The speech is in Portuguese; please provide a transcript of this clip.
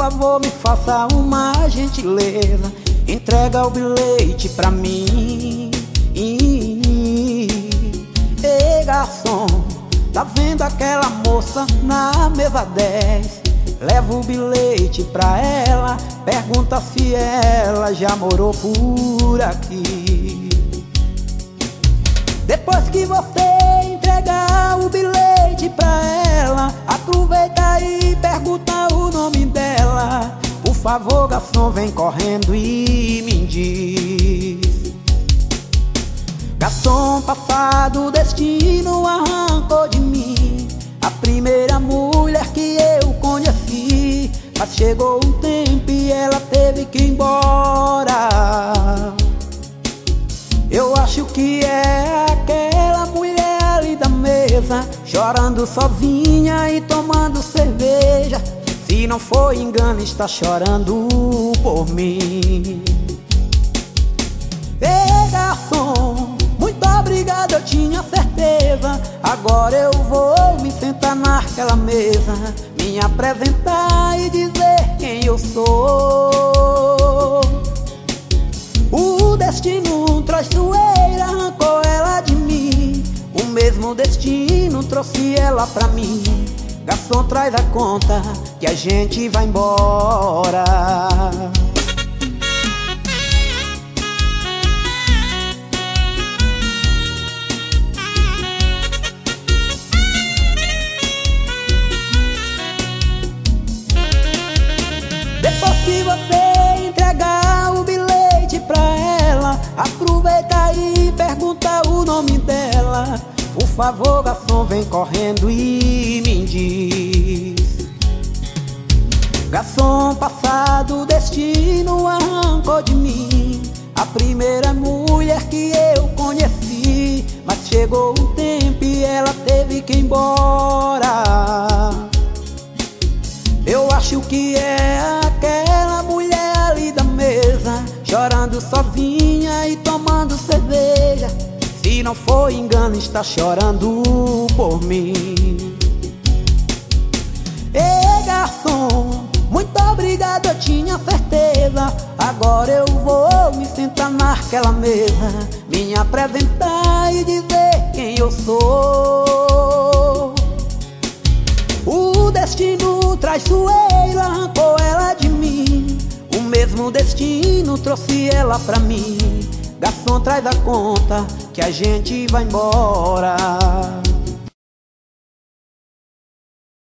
favor, me faça uma gentileza, entrega o bilhete pra mim. Ei, garçom, tá vendo aquela moça na mesa 10? Leva o bilhete pra ela, pergunta se ela já morou por aqui. Depois que você entregar o bilhete pra ela, aproveita e pergunta o nome dela. Por favor, garçom, vem correndo e me diz. Garçom, passado o destino arrancou de mim a primeira mulher que eu conheci. Mas chegou um tempo e ela teve que ir embora. Eu acho que é aquela mulher ali da mesa, chorando sozinha e tomando cerveja. Se não for engano, está chorando por mim. Ei, garçom, muito obrigado, eu tinha certeza. Agora eu vou me sentar naquela mesa, me apresentar e dizer quem eu sou. O destino traiçoeiro arrancou ela de mim, o mesmo destino trouxe ela pra mim. Garçom, traz a conta que a gente vai embora. Depois que você entregar o bilhete pra ela, aproveita e pergunta o nome dela. Por favor, garçom, vem correndo e me diz. Garçom, passado o destino arrancou de mim a primeira mulher que eu conheci. Mas chegou um tempo e ela teve que ir embora. Eu acho que é aquela mulher ali da mesa, chorando sozinha e tomando cerveja. Se não for engano, está chorando por mim. Ei, garçom, muito obrigado, eu tinha certeza. Agora eu vou me sentar naquela mesa, me apresentar e dizer quem eu sou. O destino traiçoeiro arrancou ela de mim, o mesmo destino trouxe ela pra mim. Garçom, traz a conta que a gente vai embora.